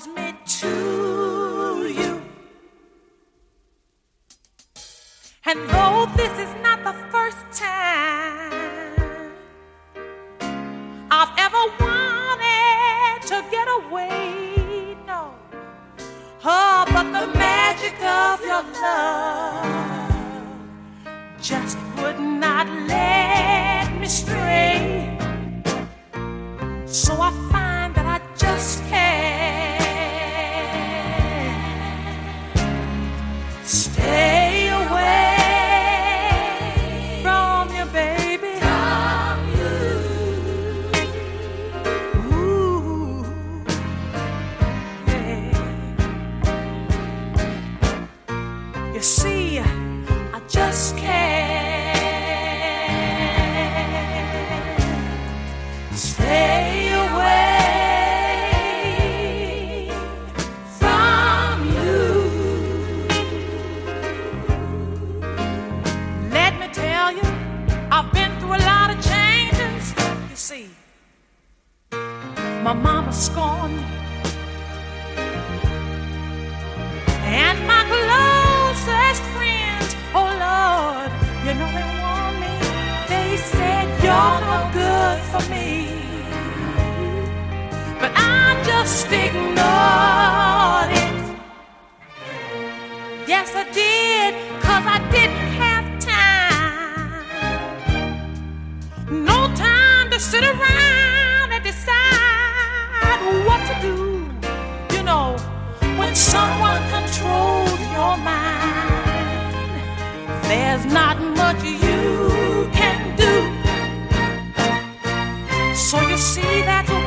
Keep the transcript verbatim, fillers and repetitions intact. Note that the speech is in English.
calls me to you. And though this is not the first time I've ever wanted to get away, no. Oh, but the magic of your love just would not let me stray. So I find that I just can't stay away from you, baby. From you. Ooh, yeah. You see, I just can't stay away from you. Let me tell you, I've been through a lot of changes. You see, my mama scorned me, and my closest friends, oh Lord, you know they want me. They said you're no good for me, but I just ignored it. Yes, I did, 'cause I didn't have time. No time to sit around and decide what to do. You know, when someone controls your mind, there's not much you can do. So you see, that's